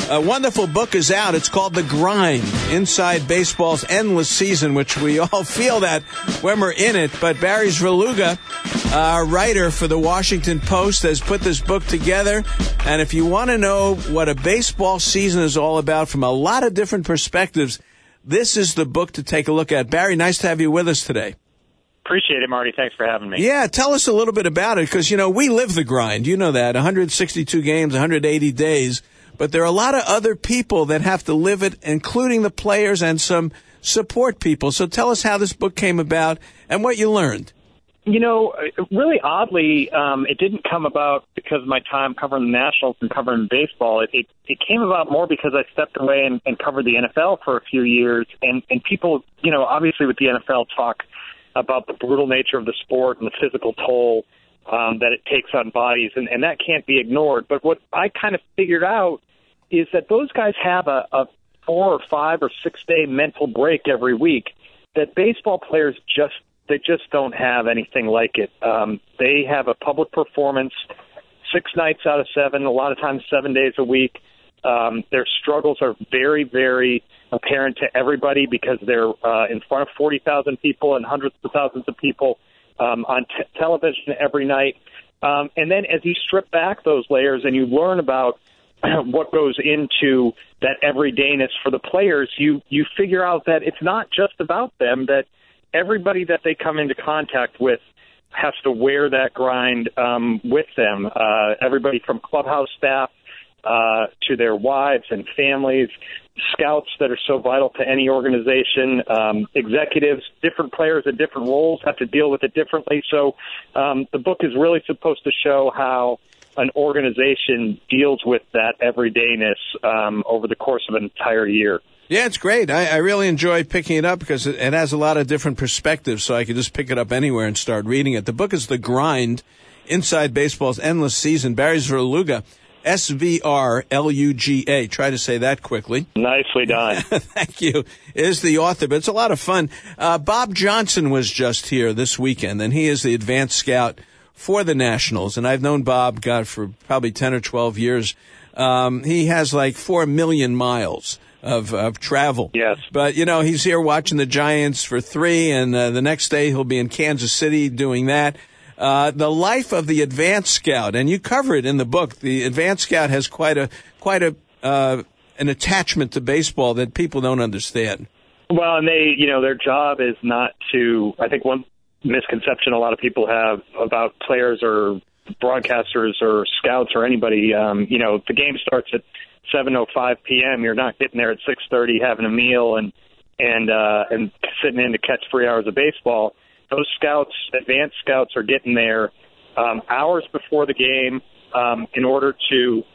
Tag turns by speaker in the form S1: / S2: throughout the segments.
S1: A wonderful book is out. It's called The Grind, Inside Baseball's Endless Season, which we all feel that when we're in it. But Barry Svrluga, writer for the Washington Post, has put this book together. And if you want to know what a baseball season is all about from a lot of different perspectives, this is the book to take a look at. Barry, nice to have you with us today.
S2: Appreciate it, Marty. Thanks for having me.
S1: Yeah, tell us a little bit about it, because, we live the grind. You know that, 162 games, 180 days. But there are a lot of other people that have to live it, including the players and some support people. So tell us how this book came about and what you learned.
S2: Really oddly, it didn't come about because of my time covering the Nationals and covering baseball. It came about more because I stepped away and covered the NFL for a few years. And people, obviously with the NFL talk about the brutal nature of the sport and the physical toll that it takes on bodies, and that can't be ignored. But what I kind of figured out is that those guys have a 4 or 5 or 6 day mental break every week that baseball players just don't have anything like it. They have a public performance 6 nights out of 7, a lot of times 7 days a week. Their struggles are very, very apparent to everybody because they're in front of 40,000 people and hundreds of thousands of people on television every night. And then as you strip back those layers and you learn about what goes into that everydayness for the players, you figure out that it's not just about them, that everybody that they come into contact with has to wear that grind with them. Everybody from clubhouse staff to their wives and families, scouts that are so vital to any organization, executives, different players in different roles have to deal with it differently. So the book is really supposed to show how an organization deals with that everydayness over the course of an entire year.
S1: Yeah, it's great. I really enjoy picking it up because it has a lot of different perspectives, so I could just pick it up anywhere and start reading it. The book is The Grind, Inside Baseball's Endless Season. Barry Svrluga, S-V-R-L-U-G-A. Try to say that quickly.
S2: Nicely done.
S1: Thank you. Is the author, but it's a lot of fun. Bob Johnson was just here this weekend, and he is the advanced scout for the Nationals. And I've known Bob, for probably 10 or 12 years. He has like 4 million miles of travel.
S2: Yes.
S1: But, he's here watching the Giants for 3, and the next day he'll be in Kansas City doing that. The life of the advanced scout, and you cover it in the book. The advanced scout has quite an attachment to baseball that people don't understand.
S2: Well, and they, their job is not to, I think one misconception a lot of people have about players or broadcasters or scouts or anybody, the game starts at 7:05 p.m. You're not getting there at 6:30 having a meal and sitting in to catch 3 hours of baseball. Those scouts, advanced scouts, are getting there hours before the game in order to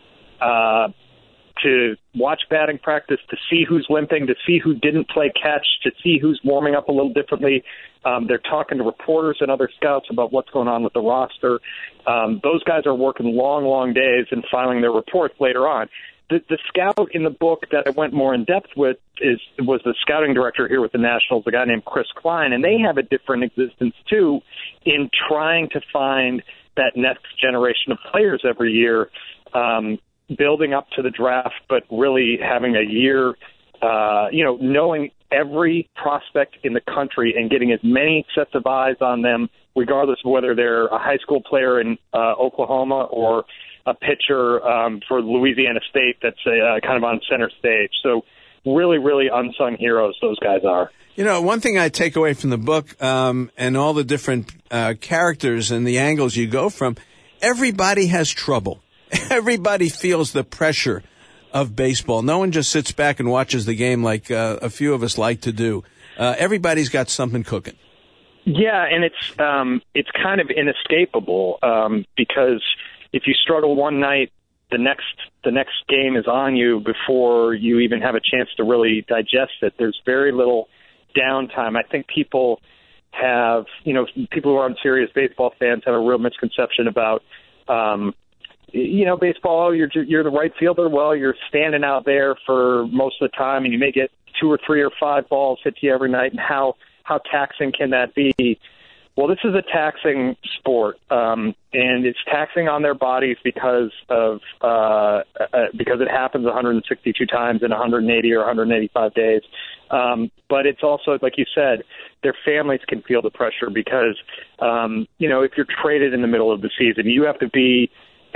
S2: watch batting practice, to see who's limping, to see who didn't play catch, to see who's warming up a little differently. They're talking to reporters and other scouts about what's going on with the roster. Those guys are working long, long days and filing their reports later on. The scout in the book that I went more in depth with was the scouting director here with the Nationals, a guy named Chris Klein, and they have a different existence too in trying to find that next generation of players every year, building up to the draft, but really having a year, knowing every prospect in the country and getting as many sets of eyes on them, regardless of whether they're a high school player in Oklahoma or a pitcher for Louisiana State that's kind of on center stage. So really, really unsung heroes those guys are.
S1: One thing I take away from the book and all the different characters and the angles you go from, everybody has trouble. Everybody feels the pressure of baseball. No one just sits back and watches the game like a few of us like to do. Everybody's got something cooking.
S2: Yeah, and it's kind of inescapable because if you struggle one night, the next game is on you before you even have a chance to really digest it. There's very little downtime. I think people have, people who aren't serious baseball fans have a real misconception about, baseball. You're the right fielder. Well, you're standing out there for most of the time, and you may get 2 or 3 or 5 balls hit to you every night. And how taxing can that be? Well, this is a taxing sport, and it's taxing on their bodies because it happens 162 times in 180 or 185 days. But it's also, like you said, their families can feel the pressure because, if you're traded in the middle of the season, you have to be,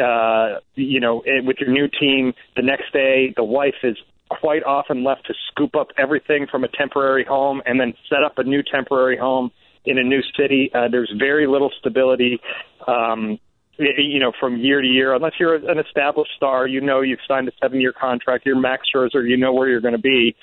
S2: with your new team the next day. The wife is quite often left to scoop up everything from a temporary home and then set up a new temporary home in a new city. There's very little stability, from year to year, unless you're an established star. You've signed a 7-year contract. You're Max Scherzer. You know where you're going to be.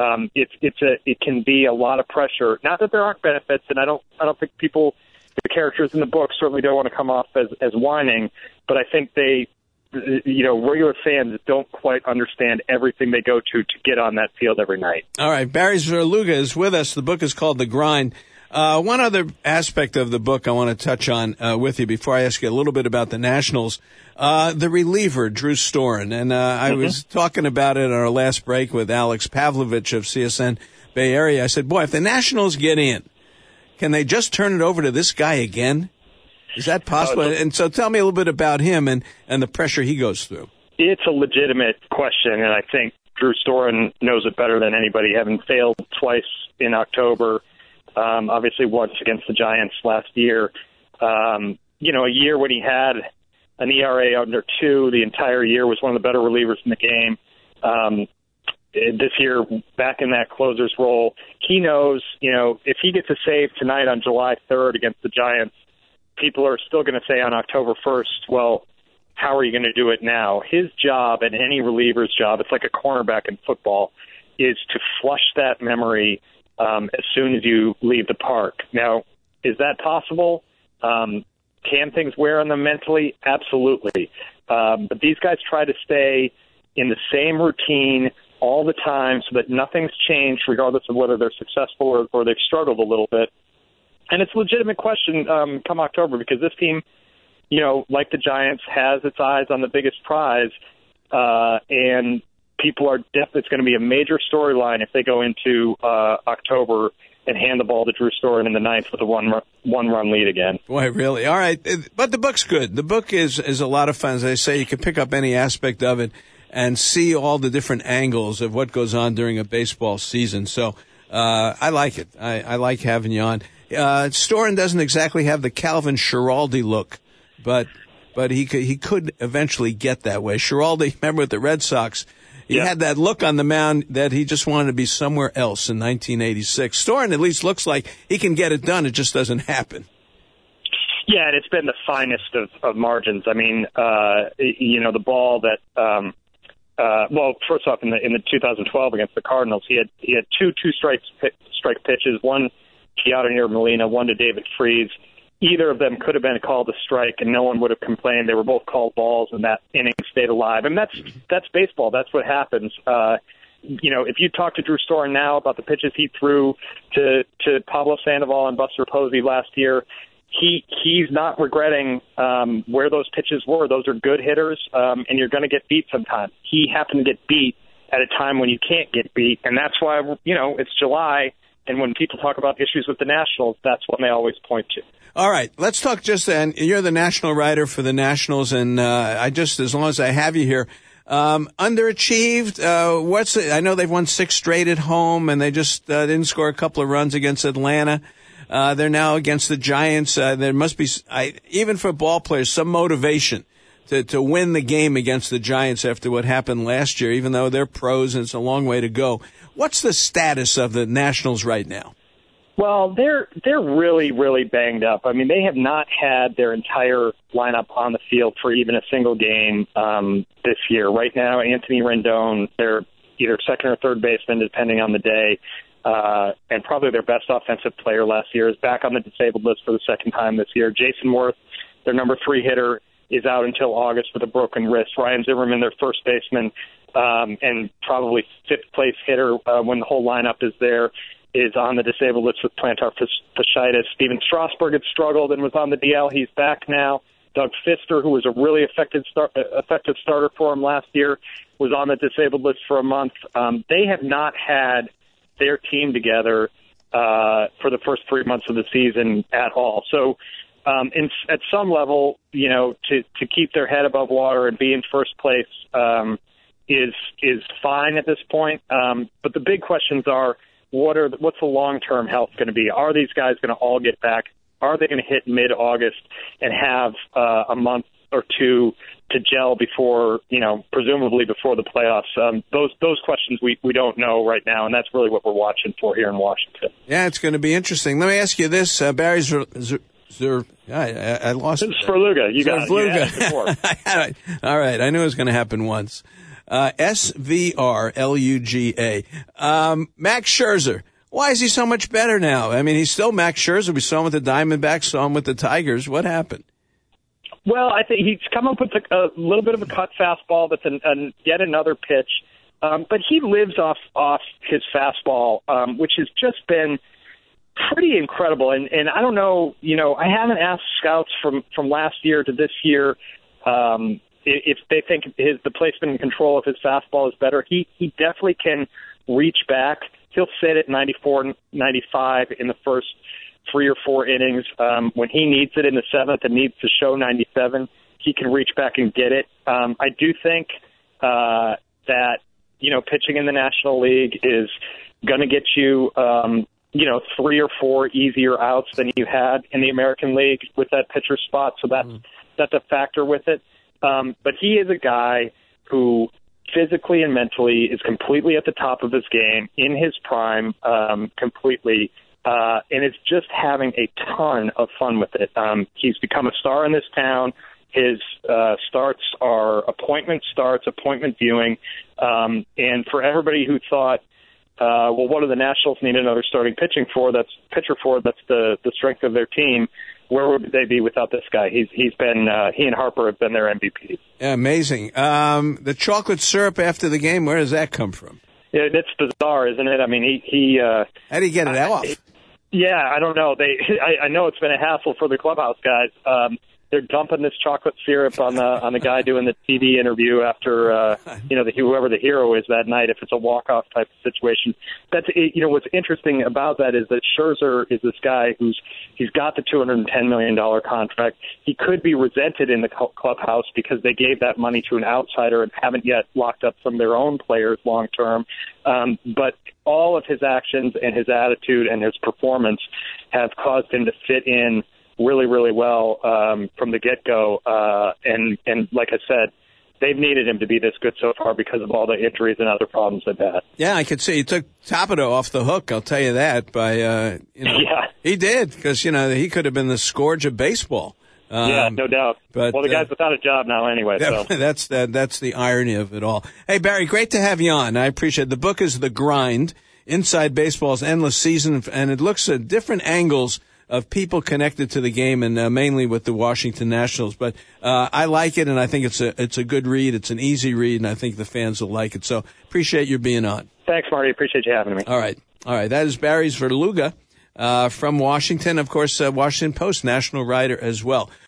S2: It can be a lot of pressure. Not that there aren't benefits, and I don't think the characters in the book certainly don't want to come off as whining, but I think they, regular fans don't quite understand everything they go to get on that field every night. All right,
S1: Barry Svrluga is with us. The book is called The Grind. One other aspect of the book I want to touch on with you before I ask you a little bit about the Nationals, the reliever, Drew Storen. And I was talking about it on our last break with Alex Pavlovich of CSN Bay Area. I said, boy, if the Nationals get in, can they just turn it over to this guy again? Is that possible? And so tell me a little bit about him and the pressure he goes through.
S2: It's a legitimate question, and I think Drew Storen knows it better than anybody, having failed twice in October. Obviously once against the Giants last year. A year when he had an ERA under 2 the entire year, was one of the better relievers in the game. This year, back in that closer's role, he knows, if he gets a save tonight on July 3rd against the Giants, people are still going to say on October 1st, well, how are you going to do it now? His job, and any reliever's job, it's like a cornerback in football, is to flush that memory as soon as you leave the park. Now, is that possible? Can things wear on them mentally? Absolutely. But these guys try to stay in the same routine all the time so that nothing's changed, regardless of whether they're successful or they've struggled a little bit. And it's a legitimate question come October, because this team, like the Giants, has its eyes on the biggest prize, and people are definitely, it's going to be a major storyline if they go into October and hand the ball to Drew Storen in the ninth with a one-run lead again.
S1: Boy, really? All right. But the book's good. The book is a lot of fun. As I say, you can pick up any aspect of it and see all the different angles of what goes on during a baseball season. So I like it. I like having you on. Storen doesn't exactly have the Calvin Schiraldi look, but he could eventually get that way. Schiraldi, remember with the Red Sox, he had that look on the mound that he just wanted to be somewhere else in 1986. Storen at least looks like he can get it done. It just doesn't happen.
S2: Yeah, and it's been the finest of margins. I mean, the ball that, first off, in the 2012 against the Cardinals, he had two strike pitches, one to Yadier Molina, one to David Freese. Either of them could have been called a strike, and no one would have complained. They were both called balls, and that inning stayed alive. And that's baseball. That's what happens. If you talk to Drew Storen now about the pitches he threw to Pablo Sandoval and Buster Posey last year, he's not regretting where those pitches were. Those are good hitters, and you're going to get beat sometimes. He happened to get beat at a time when you can't get beat, and that's why it's July. And when people talk about issues with the Nationals, that's what they always point to.
S1: All right, let's talk just then. You're the national writer for the Nationals, and as long as I have you here, underachieved. I know they've won 6 straight at home, and they just didn't score a couple of runs against Atlanta. They're now against the Giants. There must be, even for ball players, some motivation to win the game against the Giants after what happened last year, even though they're pros and it's a long way to go. What's the status of the Nationals right now?
S2: Well, they're really, really banged up. I mean, they have not had their entire lineup on the field for even a single game this year. Right now, Anthony Rendon, they're either second or third baseman, depending on the day, and probably their best offensive player last year, is back on the disabled list for the second time this year. Jason Worth, their number 3 hitter, is out until August with a broken wrist. Ryan Zimmerman, their first baseman, and probably 5th place hitter when the whole lineup is there, is on the disabled list with plantar fasciitis. Steven Strasburg had struggled and was on the DL. He's back now. Doug Fister, who was a really effective starter for him last year, was on the disabled list for a month. They have not had their team together for the first 3 months of the season at all. So at some level, to keep their head above water and be in first place is fine at this point. But the big questions are, what's the long-term health going to be? Are these guys going to all get back? Are they going to hit mid-August and have a month or two to gel before, presumably before the playoffs? Those questions we don't know right now, and that's really what we're watching for here in Washington.
S1: Yeah, it's going to be interesting. Let me ask you this, Barry I lost it.
S2: Svrluga. You got it before.
S1: All right. I knew it was going to happen once. Svrluga. Max Scherzer. Why is he so much better now? I mean, he's still Max Scherzer. We saw him with the Diamondbacks, saw him with the Tigers. What happened?
S2: Well, I think he's come up with a little bit of a cut fastball that's yet another pitch. But he lives off his fastball, which has just been pretty incredible. And I don't know, I haven't asked scouts from last year to this year if they think the placement and control of his fastball is better. He definitely can reach back. He'll sit at 94, 95 in the first 3 or 4 innings. When he needs it in the seventh and needs to show 97, he can reach back and get it. I do think that, pitching in the National League is going to get you, 3 or 4 easier outs than you had in the American League with that pitcher spot. So that's a factor with it. But he is a guy who physically and mentally is completely at the top of his game, in his prime, completely, and is just having a ton of fun with it. He's become a star in this town. His starts are appointment viewing, and for everybody who thought, what do the Nationals need another starting pitcher for? That's the strength of their team. Where would they be without this guy? He and Harper have been their MVPs.
S1: Yeah, amazing. The chocolate syrup after the game, where does that come from?
S2: Yeah, that's bizarre, isn't it? I mean,
S1: how do you get it off?
S2: I don't know. I know it's been a hassle for the clubhouse guys. They're dumping this chocolate syrup on the guy doing the TV interview after whoever the hero is that night. If it's a walk-off type of situation, what's interesting about that is that Scherzer is this guy he's got the $210 million contract. He could be resented in the clubhouse because they gave that money to an outsider and haven't yet locked up some of their own players long term. But all of his actions and his attitude and his performance have caused him to fit in really, really well from the get-go. And like I said, they've needed him to be this good so far because of all the injuries and other problems they've had. Yeah,
S1: I could say he took Tapido off the hook, I'll tell you that. Yeah. He did, because, he could have been the scourge of baseball.
S2: No doubt. But, the guy's without a job now anyway. So
S1: that's the irony of it all. Hey, Barry, great to have you on. I appreciate it. The book is The Grind, Inside Baseball's Endless Season, and it looks at different angles of people connected to the game, and mainly with the Washington Nationals. But I like it, and I think it's a good read. It's an easy read, and I think the fans will like it. So appreciate you being on.
S2: Thanks, Marty. Appreciate you having me.
S1: All right. That is Barry Svrluga from Washington. Of course, Washington Post national writer as well.